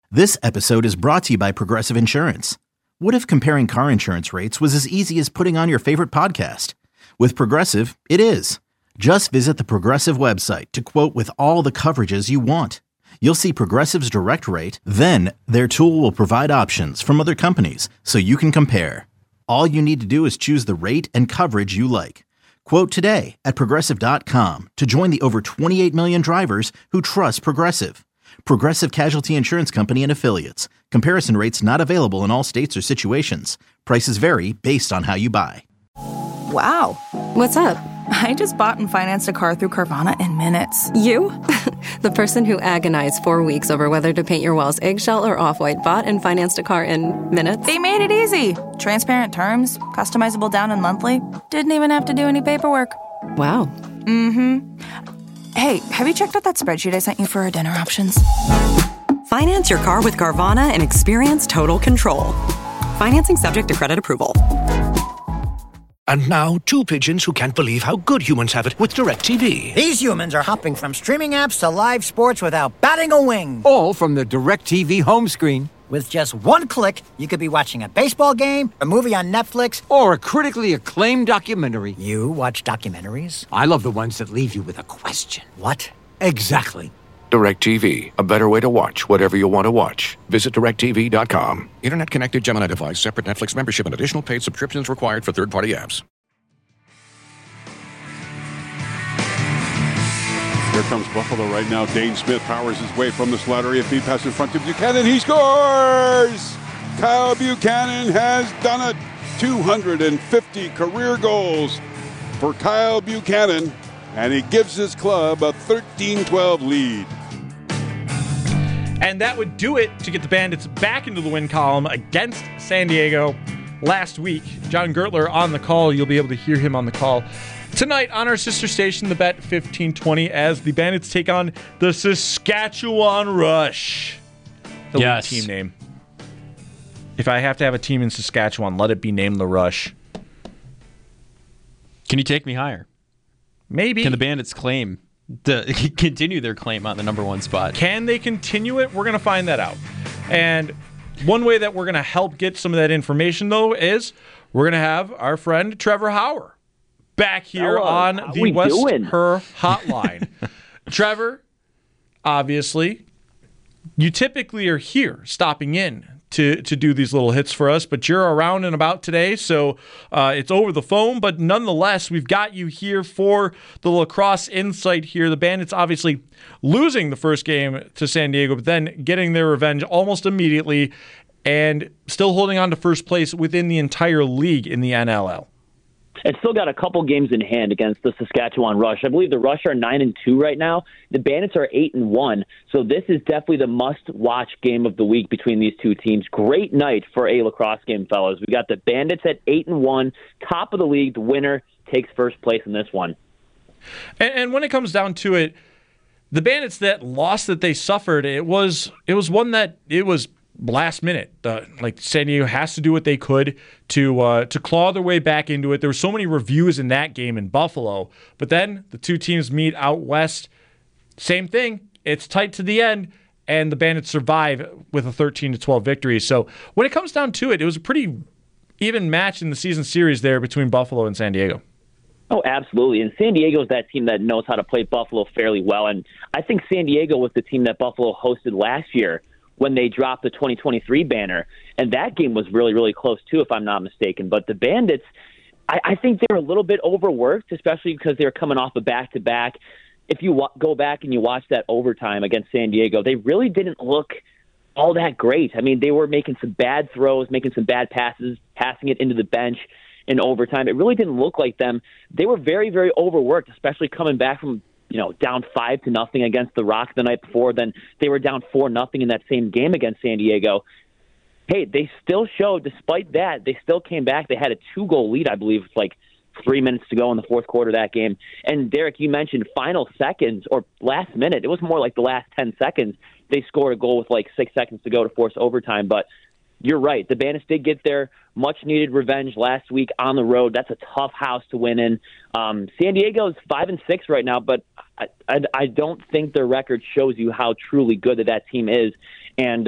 This episode is brought to you by Progressive Insurance. What if comparing car insurance rates was as easy as putting on your favorite podcast? With Progressive, it is. Just visit the Progressive website to quote with all the coverages you want. You'll see Progressive's direct rate, then their tool will provide options from other companies so you can compare. All you need to do is choose the rate and coverage you like. Quote today at Progressive.com to join the over 28 million drivers who trust Progressive. Progressive Casualty Insurance Company and Affiliates. Comparison rates not available in all states or situations. Prices vary based on how you buy. Wow. What's up? I just bought and financed a car through Carvana in minutes. You? The person who agonized 4 weeks over whether to paint your walls eggshell or off-white bought and financed a car in minutes? They made it easy. Transparent terms, customizable down and monthly. Didn't even have to do any paperwork. Wow. Mm-hmm. Hey, have you checked out that spreadsheet I sent you for our dinner options? Finance your car with Carvana and experience total control. Financing subject to credit approval. And now, two pigeons who can't believe how good humans have it with DirecTV. These humans are hopping from streaming apps to live sports without batting a wing. All from the DirecTV home screen. With just one click, you could be watching a baseball game, a movie on Netflix, or a critically acclaimed documentary. You watch documentaries? I love the ones that leave you with a question. What? Exactly. DirecTV, a better way to watch whatever you want to watch. Visit DirecTV.com. Internet connected Gemini device, separate Netflix membership, and additional paid subscriptions required for third-party apps. Here comes Buffalo right now. Dane Smith powers his way from the slot area. Feed pass in front to Buchanan. He scores! Kyle Buchanan has done it. 250 career goals for Kyle Buchanan. And he gives his club a 13-12 lead. And that would do it to get the Bandits back into the win column against San Diego last week. John Gertler on the call. You'll be able to hear him on the call tonight on our sister station, the Bet 1520, as the Bandits take on the Saskatchewan Rush. The league team name. If I have to have a team in Saskatchewan, let it be named the Rush. Can you take me higher? Maybe. Can the Bandits continue their claim on the number one spot? Can they continue it? We're going to find that out. And one way that we're going to help get some of that information, though, is we're going to have our friend Trevor Hauer back here on the West Her Hotline. Trevor, obviously, you typically are here stopping in to do these little hits for us, but you're around and about today, so it's over the phone. But nonetheless, we've got you here for the lacrosse insight here. The Bandits obviously losing the first game to San Diego, but then getting their revenge almost immediately and still holding on to first place within the entire league in the NLL. And still got a couple games in hand against the Saskatchewan Rush. I believe the Rush are 9-2 right now. The Bandits are 8-1. So this is definitely the must-watch game of the week between these two teams. Great night for a lacrosse game, fellas. We got the Bandits at 8-1, top of the league. The winner takes first place in this one. And when it comes down to it, the Bandits, that loss that they suffered, it was one that it was last minute. Like San Diego has to do what they could to claw their way back into it. There were so many reviews in that game in Buffalo, but then the two teams meet out west. Same thing. It's tight to the end, and the Bandits survive with a 13-12 victory. So when it comes down to it, it was a pretty even match in the season series there between Buffalo and San Diego. Oh, absolutely. And San Diego is that team that knows how to play Buffalo fairly well. And I think San Diego was the team that Buffalo hosted last year when they dropped the 2023 banner. And that game was really, really close, too, if I'm not mistaken. But the Bandits, I think they're a little bit overworked, especially because they're coming off a back-to-back. If you go back and you watch that overtime against San Diego, they really didn't look all that great. I mean, they were making some bad throws, making some bad passes, passing it into the bench in overtime. It really didn't look like them. They were very, very overworked, especially coming back from down 5-0 against the Rock the night before. Then they were down 4-0 in that same game against San Diego. Hey, they still showed, despite that, they still came back. They had a 2-goal lead, I believe, it's like 3 minutes to go in the fourth quarter of that game. And Derek, you mentioned final seconds or last minute. It was more like the last 10 seconds. They scored a goal with like 6 seconds to go to force overtime. But you're right. The Bandits did get their much-needed revenge last week on the road. That's a tough house to win in. San Diego's 5-6 right now, but I don't think their record shows you how truly good that team is. And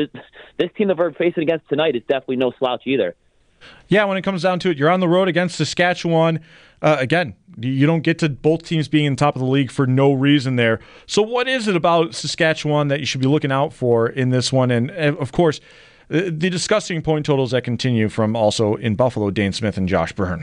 this team that we're facing against tonight is definitely no slouch either. Yeah, when it comes down to it, you're on the road against Saskatchewan. Again, you don't get to both teams being in the top of the league for no reason there. So what is it about Saskatchewan that you should be looking out for in this one? And, of course, the disgusting point totals that continue from also in Buffalo, Dane Smith and Josh Byrne.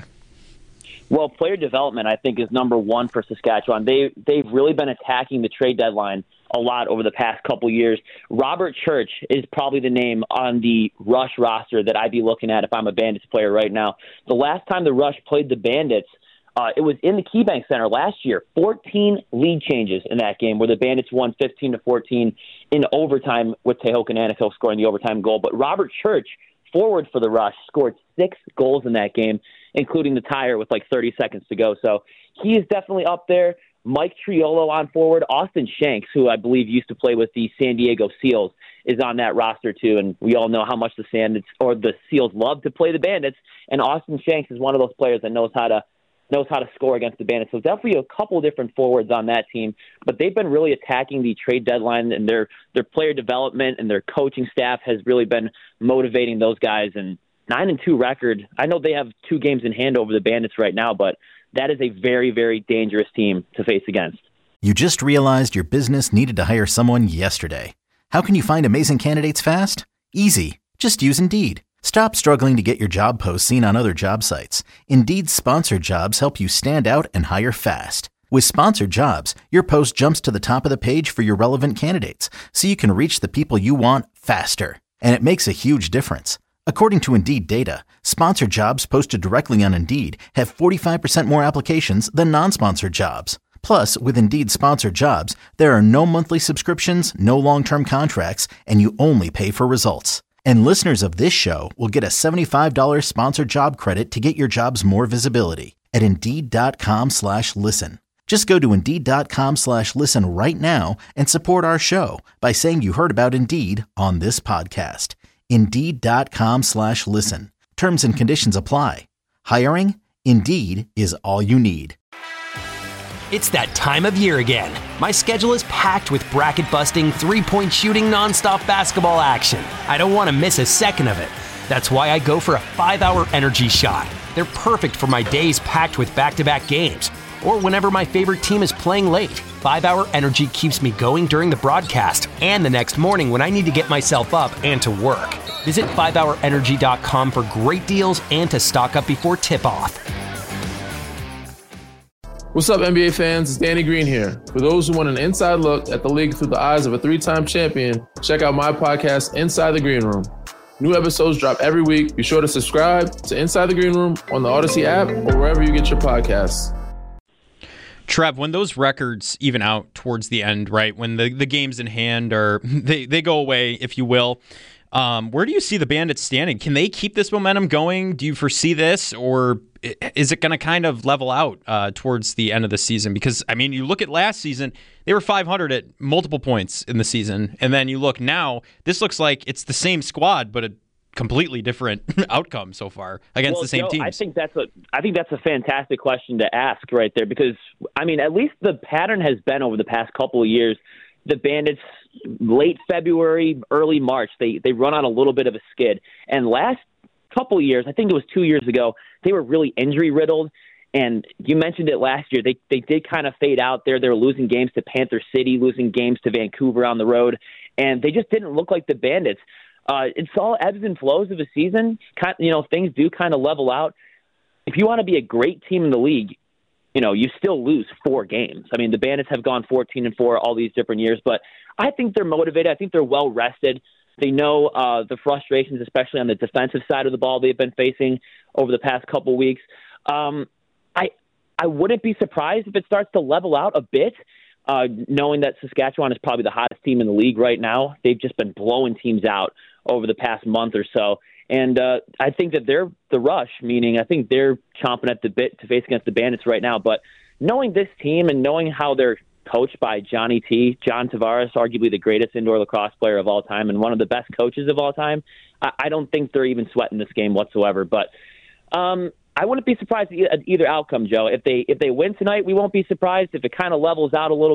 Well, player development, I think, is number one for Saskatchewan. They've really been attacking the trade deadline a lot over the past couple years. Robert Church is probably the name on the Rush roster that I'd be looking at if I'm a Bandits player right now. The last time the Rush played the Bandits, it was in the KeyBank Center last year. 14 lead changes in that game where the Bandits won 15-14 in overtime with Tehoka Nanako scoring the overtime goal. But Robert Church, forward for the Rush, scored 6 goals in that game, including the tire with like 30 seconds to go. So he is definitely up there. Mike Triolo on forward. Austin Shanks, who I believe used to play with the San Diego Seals, is on that roster too. And we all know how much the Seals love to play the Bandits. And Austin Shanks is one of those players that knows how to score against the Bandits. So definitely a couple different forwards on that team. But they've been really attacking the trade deadline, and their player development and their coaching staff has really been motivating those guys. And 9-2 record. I know they have 2 games in hand over the Bandits right now, but that is a very, very dangerous team to face against. You just realized your business needed to hire someone yesterday. How can you find amazing candidates fast? Easy. Just use Indeed. Stop struggling to get your job posts seen on other job sites. Indeed's sponsored jobs help you stand out and hire fast. With sponsored jobs, your post jumps to the top of the page for your relevant candidates, so you can reach the people you want faster. And it makes a huge difference. According to Indeed data, sponsored jobs posted directly on Indeed have 45% more applications than non-sponsored jobs. Plus, with Indeed sponsored jobs, there are no monthly subscriptions, no long-term contracts, and you only pay for results. And listeners of this show will get a $75 sponsored job credit to get your jobs more visibility at Indeed.com/listen. Just go to Indeed.com/listen right now and support our show by saying you heard about Indeed on this podcast. Indeed.com/listen. Terms and conditions apply. Hiring? Indeed is all you need. It's that time of year again. My schedule is packed with bracket-busting, three-point shooting, nonstop basketball action. I don't want to miss a second of it. That's why I go for a 5-hour energy shot. They're perfect for my days packed with back-to-back games, or whenever my favorite team is playing late. 5-hour energy keeps me going during the broadcast and the next morning when I need to get myself up and to work. Visit 5hourenergy.com for great deals and to stock up before tip-off. What's up, NBA fans? It's Danny Green here. For those who want an inside look at the league through the eyes of a 3-time champion, check out my podcast, Inside the Green Room. New episodes drop every week. Be sure to subscribe to Inside the Green Room on the Odyssey app or wherever you get your podcasts. Trev, when those records even out towards the end, right, when the games in hand are they go away, if you will, where do you see the Bandits standing? Can they keep this momentum going? Do you foresee this, or is it going to kind of level out towards the end of the season? Because, I mean, you look at last season, they were 500 at multiple points in the season, and then you look now, this looks like it's the same squad, but a completely different outcome so far against the same Joe, teams. I think that's a fantastic question to ask right there, because I mean, at least the pattern has been over the past couple of years, the Bandits late February, early March, they run on a little bit of a skid. And last couple of years, I think it was 2 years ago, they were really injury riddled. And you mentioned it last year. They did kind of fade out there. They were losing games to Panther City, losing games to Vancouver on the road, and they just didn't look like the Bandits. It's all ebbs and flows of a season. Things do kind of level out. If you want to be a great team in the league, you still lose 4 games. I mean, the Bandits have gone 14-4 all these different years, but I think they're motivated. I think they're well rested. They know the frustrations, especially on the defensive side of the ball, they've been facing over the past couple of weeks. I wouldn't be surprised if it starts to level out a bit. Knowing that Saskatchewan is probably the hottest team in the league right now. They've just been blowing teams out over the past month or so. And I think that they're the Rush, meaning I think they're chomping at the bit to face against the Bandits right now. But knowing this team and knowing how they're coached by Johnny T, John Tavares, arguably the greatest indoor lacrosse player of all time and one of the best coaches of all time, I don't think they're even sweating this game whatsoever. But I wouldn't be surprised at either outcome, Joe. If they win tonight, we won't be surprised. If it kind of levels out a little bit,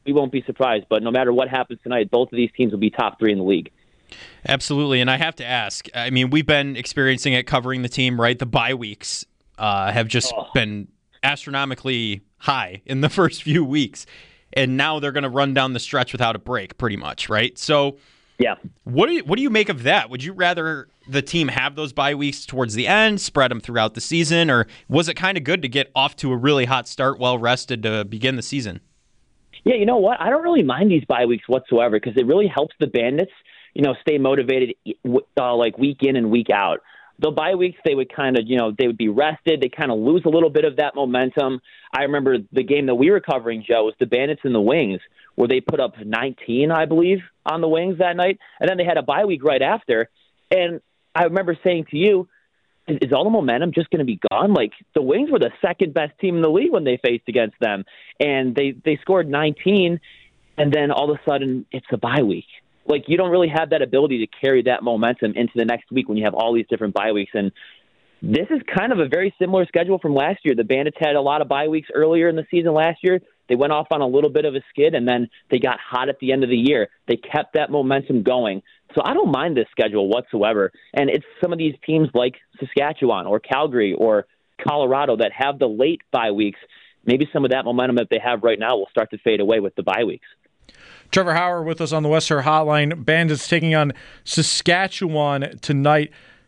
we won't be surprised. But no matter what happens tonight, both of these teams will be top 3 in the league. Absolutely, and I have to ask, I mean, we've been experiencing it covering the team, right? The bye weeks have just been astronomically high in the first few weeks, and now they're going to run down the stretch without a break, pretty much, right? So, yeah, what do you make of that? Would you rather the team have those bye weeks towards the end, spread them throughout the season, or was it kind of good to get off to a really hot start, well rested to begin the season? Yeah, you know what? I don't really mind these bye weeks whatsoever because it really helps the Bandits, stay motivated like week in and week out. The bye weeks, they would kind of, they would be rested. They kind of lose a little bit of that momentum. I remember the game that we were covering, Joe, was the Bandits and the Wings, where they put up 19, I believe, on the Wings that night. And then they had a bye week right after. And I remember saying to you, is all the momentum just going to be gone? Like, the Wings were the second best team in the league when they faced against them. And they scored 19, and then all of a sudden it's a bye week. Like, you don't really have that ability to carry that momentum into the next week when you have all these different bye weeks. And this is kind of a very similar schedule from last year. The Bandits had a lot of bye weeks earlier in the season last year. They went off on a little bit of a skid, and then they got hot at the end of the year. They kept that momentum going. So I don't mind this schedule whatsoever. And it's some of these teams like Saskatchewan or Calgary or Colorado that have the late bye weeks. Maybe some of that momentum that they have right now will start to fade away with the bye weeks. Trevor Hauer with us on the Western Hotline. Bandits taking on Saskatchewan tonight.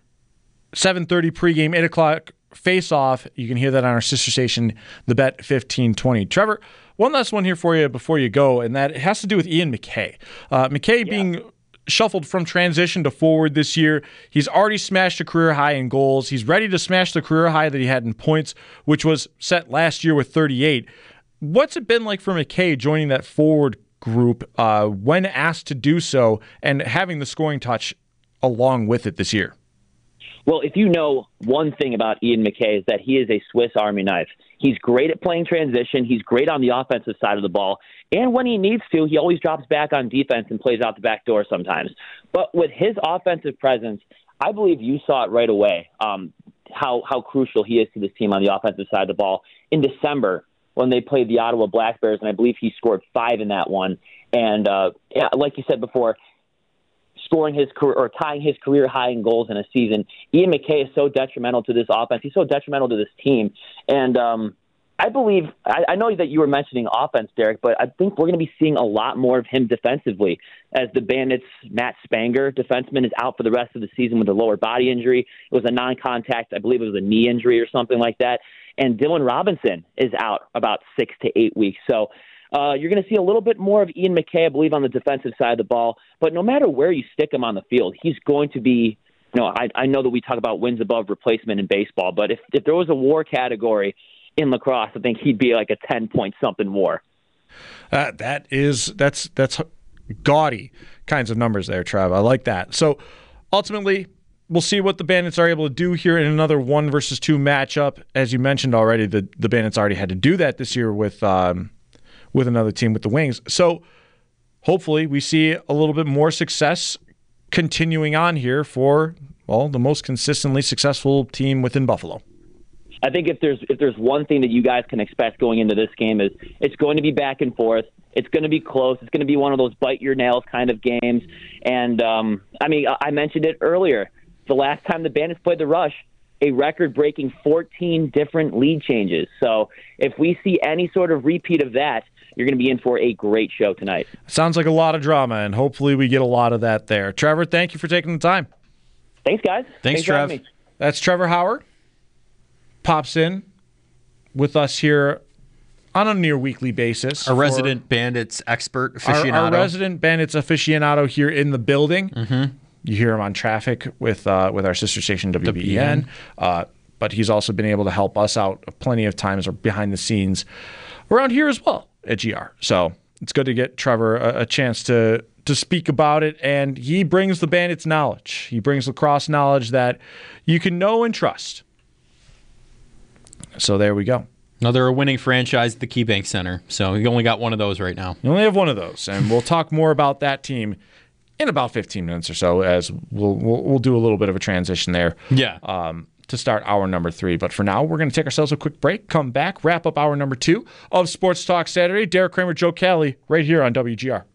7:30 pregame, 8 o'clock face-off. You can hear that on our sister station, the Bet 1520. Trevor, one last one here for you before you go, and that has to do with Ian McKay. McKay being shuffled from transition to forward this year. He's already smashed a career high in goals. He's ready to smash the career high that he had in points, which was set last year with 38. What's it been like for McKay joining that forward group when asked to do so and having the scoring touch along with it this year? Well, if you know one thing about Ian McKay is that he is a Swiss Army knife. He's great at playing transition. He's great on the offensive side of the ball. And when he needs to, he always drops back on defense and plays out the back door sometimes. But with his offensive presence, I believe you saw it right away, how crucial he is to this team on the offensive side of the ball. In December, when they played the Ottawa Black Bears, and I believe he scored 5 in that one. And like you said before, scoring his career or tying his career high in goals in a season. Ian McKay is so detrimental to this offense. He's so detrimental to this team. And I believe, I know that you were mentioning offense, Derek, but I think we're going to be seeing a lot more of him defensively as the Bandits' Matt Spanger, defenseman, is out for the rest of the season with a lower body injury. It was a non-contact, I believe it was a knee injury or something like that. And Dylan Robinson is out about 6 to 8 weeks. So you're going to see a little bit more of Ian McKay, I believe, on the defensive side of the ball. But no matter where you stick him on the field, he's going to be, I know that we talk about wins above replacement in baseball, but if there was a WAR category in lacrosse, I think he'd be like a 10-point something WAR. That's gaudy kinds of numbers there, Trav. I like that. So ultimately, we'll see what the Bandits are able to do here in another 1 versus 2 matchup. As you mentioned already, the Bandits already had to do that this year with another team, with the Wings. So hopefully we see a little bit more success continuing on here for, the most consistently successful team within Buffalo. I think if there's one thing that you guys can expect going into this game is it's going to be back and forth. It's going to be close. It's going to be one of those bite your nails kind of games. And I mentioned it earlier. The last time the Bandits played the Rush, a record-breaking 14 different lead changes. So if we see any sort of repeat of that, you're going to be in for a great show tonight. Sounds like a lot of drama, and hopefully we get a lot of that there. Trevor, thank you for taking the time. Thanks, guys. Thanks Trev. That's Trevor Hauer. Pops in with us here on a near weekly basis. Our resident Bandits expert aficionado. Our resident Bandits aficionado here in the building. Mm-hmm. You hear him on traffic with our sister station WBEN. But he's also been able to help us out plenty of times or behind the scenes around here as well at GR. So it's good to get Trevor a chance to speak about it. And he brings the Bandits knowledge. He brings lacrosse knowledge that you can know and trust. So there we go. No, they're a winning franchise at the KeyBank Center. So you only got one of those right now. You only have one of those. And we'll talk more about that team in about 15 minutes or so, as we'll do a little bit of a transition there. Yeah. to start hour number 3. But for now, we're going to take ourselves a quick break, come back, wrap up hour number 2 of Sports Talk Saturday. Derek Kramer, Joe Kelly, right here on WGR.